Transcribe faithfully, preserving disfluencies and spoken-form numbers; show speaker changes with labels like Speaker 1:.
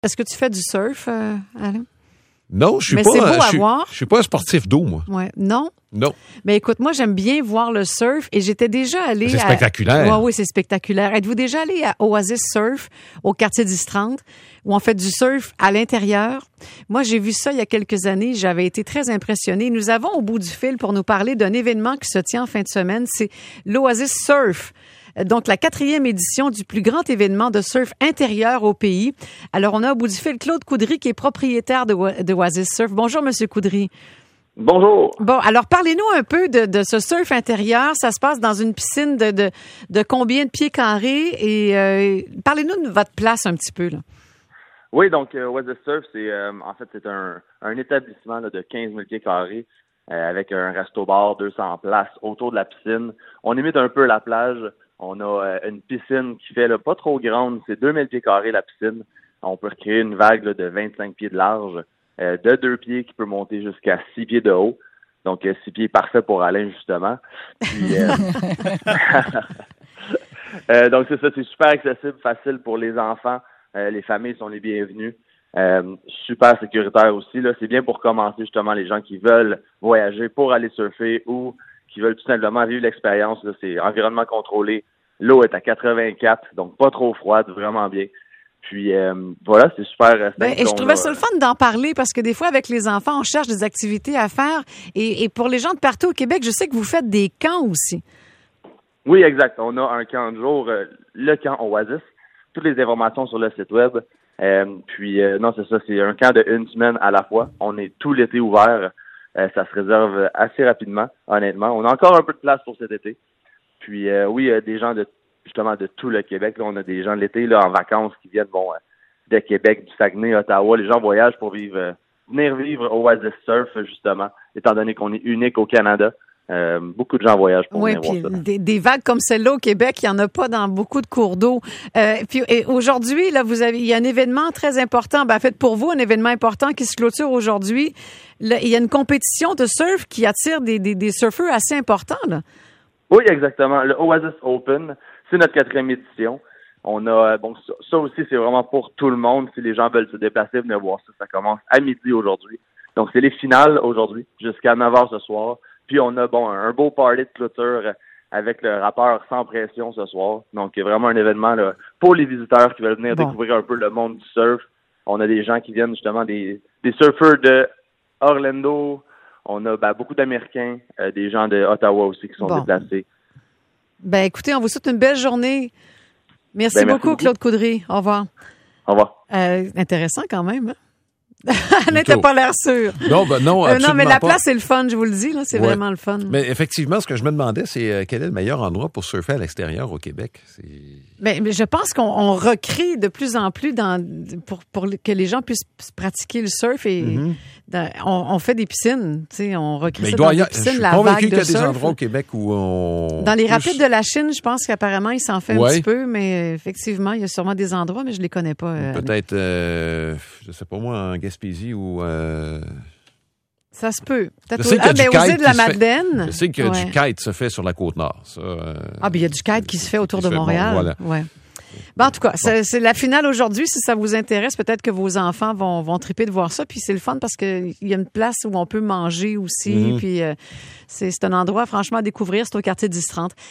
Speaker 1: Est-ce que tu fais du surf, euh, Alain?
Speaker 2: Non, je suis
Speaker 1: Mais
Speaker 2: pas.
Speaker 1: c'est beau
Speaker 2: je
Speaker 1: à
Speaker 2: suis,
Speaker 1: voir.
Speaker 2: Je suis pas un sportif d'eau, moi.
Speaker 1: Ouais. Non?
Speaker 2: Non.
Speaker 1: Mais écoute, moi, j'aime bien voir le surf et j'étais déjà allée
Speaker 2: C'est
Speaker 1: à...
Speaker 2: spectaculaire.
Speaker 1: Oui, oui, c'est spectaculaire. Êtes-vous déjà allé à Oasis Surf au quartier dix trente où on fait du surf à l'intérieur? Moi, j'ai vu ça il y a quelques années. J'avais été très impressionnée. Nous avons au bout du fil pour nous parler d'un événement qui se tient en fin de semaine. C'est l'Oasis Surf. Donc, la quatrième édition du plus grand événement de surf intérieur au pays. Alors, on a au bout du fil Claude Coudry, qui est propriétaire de, de Oasis Surf. Bonjour, Monsieur Coudry.
Speaker 3: Bonjour.
Speaker 1: Bon, alors, parlez-nous un peu de, de ce surf intérieur. Ça se passe dans une piscine de, de, de combien de pieds carrés? Et euh, parlez-nous de votre place un petit peu, là.
Speaker 3: Oui, donc, euh, Oasis Surf, c'est, euh, en fait, c'est un, un établissement là, de quinze mille pieds carrés euh, avec un resto-bar, deux cents places autour de la piscine. On imite un peu la plage. On a euh, une piscine qui fait là, pas trop grande, c'est deux mille pieds carrés la piscine. On peut recréer une vague là, de vingt-cinq pieds de large, euh, de deux pieds qui peut monter jusqu'à six pieds de haut. Donc, euh, six pieds parfait pour Alain, justement. Puis, euh... euh, donc, c'est ça, c'est super accessible, facile pour les enfants. Euh, les familles sont les bienvenues. Euh, super sécuritaire aussi. Là. C'est bien pour commencer, justement, les gens qui veulent voyager pour aller surfer ou qui veulent tout simplement vivre l'expérience. Là. C'est environnement contrôlé. L'eau est à quatre-vingt-quatre, donc pas trop froide, vraiment bien. Puis euh, voilà, c'est super. Euh,
Speaker 1: ben, et je trouvais ça le fun d'en parler parce que des fois, avec les enfants, on cherche des activités à faire. Et, et pour les gens de partout au Québec, je sais que vous faites des camps aussi.
Speaker 3: Oui, exact. On a un camp de jour, euh, le camp Oasis. Toutes les informations sur le site web. Euh, puis euh, non, c'est ça, c'est un camp de une semaine à la fois. On est tout l'été ouvert. Euh, ça se réserve assez rapidement, honnêtement. On a encore un peu de place pour cet été. Puis euh, oui, euh, des gens de justement de tout le Québec. Là, on a des gens de l'été là en vacances qui viennent bon euh, de Québec, du Saguenay, Ottawa. Les gens voyagent pour vivre, euh, venir vivre au Oasis Surf justement, étant donné qu'on est unique au Canada. Euh, beaucoup de gens voyagent pour
Speaker 1: oui,
Speaker 3: venir
Speaker 1: puis
Speaker 3: voir ça.
Speaker 1: Des, des vagues comme celle-là au Québec, il n'y en a pas dans beaucoup de cours d'eau. Euh, puis et aujourd'hui, là, vous avez, il y a un événement très important. Ben, en fait, pour vous, un événement important qui se clôture aujourd'hui. Là, il y a une compétition de surf qui attire des, des, des surfeurs assez importants, là.
Speaker 3: Oui, exactement. Le Oasis Open, c'est notre quatrième édition. On a, bon, ça, ça aussi, c'est vraiment pour tout le monde. Si les gens veulent se déplacer, venir voir ça. Ça commence à midi aujourd'hui. Donc, c'est les finales aujourd'hui, jusqu'à neuf heures ce soir. Puis, on a, bon, un beau party de clôture avec le rappeur Sans Pression ce soir. Donc, vraiment un événement là, pour les visiteurs qui veulent venir bon. découvrir un peu le monde du surf. On a des gens qui viennent justement des, des surfeurs de Orlando. On a ben, beaucoup d'Américains, euh, des gens de Ottawa aussi qui sont bon. déplacés.
Speaker 1: Ben écoutez, on vous souhaite une belle journée. Merci, ben, merci beaucoup, beaucoup, Claude Coudry. Au revoir.
Speaker 3: Au revoir.
Speaker 1: Euh, intéressant quand même, hein? Alain, t'as pas l'air sûr.
Speaker 2: Non, ben non,
Speaker 1: euh, Non, mais la
Speaker 2: pas.
Speaker 1: place, c'est le fun, je vous le dis. Là, c'est ouais. vraiment le fun.
Speaker 2: Mais effectivement, ce que je me demandais, c'est euh, quel est le meilleur endroit pour surfer à l'extérieur au Québec? C'est...
Speaker 1: Mais, mais je pense qu'on on recrée de plus en plus dans, pour, pour que les gens puissent pratiquer le surf. Et mm-hmm. dans, on, on fait des piscines. Tu sais, on recrée mais ça dans des piscines. Je suis
Speaker 2: la convaincu qu'il y a
Speaker 1: surf.
Speaker 2: des endroits au Québec où on...
Speaker 1: Dans les rapides de la Chine, je pense qu'apparemment, il s'en fait ouais. un petit peu. Mais effectivement, il y a sûrement des endroits, mais je ne les connais pas. Euh,
Speaker 2: Peut-être, euh, je ne sais pas moi, en Gaspésie ou... Euh...
Speaker 1: Ça se peut.
Speaker 2: Je sais
Speaker 1: ah, ben, aux îles de la Madeleine.
Speaker 2: Fait, je sais que ouais. du kite se fait sur la Côte-Nord. Ça, euh,
Speaker 1: ah, bien, il y a du kite qui se fait autour de
Speaker 2: fait,
Speaker 1: Montréal.
Speaker 2: Bon, voilà.
Speaker 1: ouais. Ben, en tout cas, bon. c'est, c'est la finale aujourd'hui. Si ça vous intéresse, peut-être que vos enfants vont, vont triper de voir ça. Puis c'est le fun parce qu'il y a une place où on peut manger aussi. Mm-hmm. Puis euh, c'est, c'est un endroit, franchement, à découvrir. C'est au quartier dix trente.